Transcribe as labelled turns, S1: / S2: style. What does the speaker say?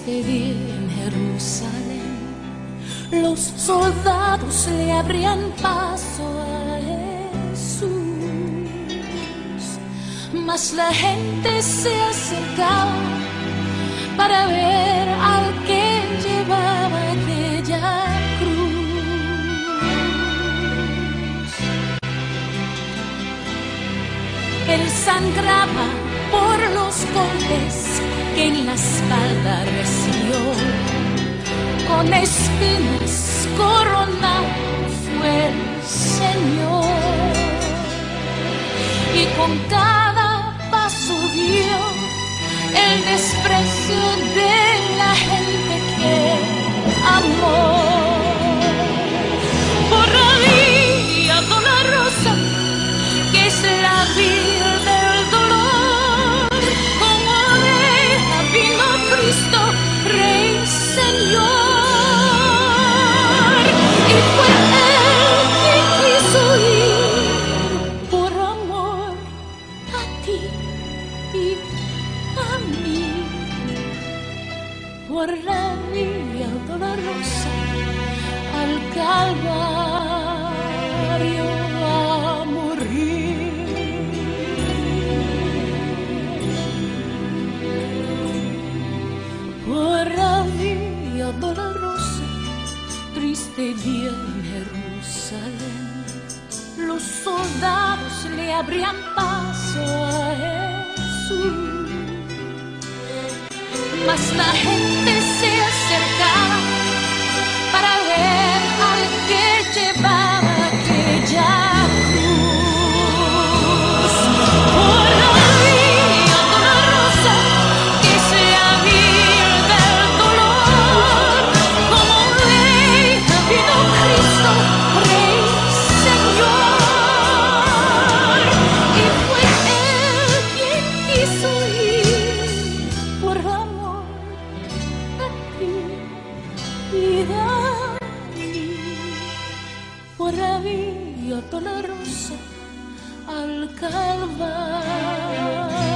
S1: triste día en Jerusalén, los soldados le abrían paso a Jesús, mas la gente se acercaba para ver al que llevaba aquella cruz. Él sangraba por los golpes que en la espalda recibió, con espinas coronado fue el Señor, y con cada paso vio el desprecio de la gente que amó. Por María Dolorosa, que es la Virgen del dolor, como oveja vino Cristo, Rey Señor, y fue Él quien quiso ir por amor a ti y a mí. Por la Vía Dolorosa al Calvario a morir. Por la Vía Dolorosa, triste día en Jerusalén, los soldados le abrían paso a Jesús, mas la gente se acercaba para ver al que llevaba aquella cruz. Por la Vía Dolorosa, que es la Virgen del dolor, como oveja vino Cristo, Rey Señor, y fue Él quien quiso ir por amor a ti y a mí. Por la Vía Dolorosa al Calvario.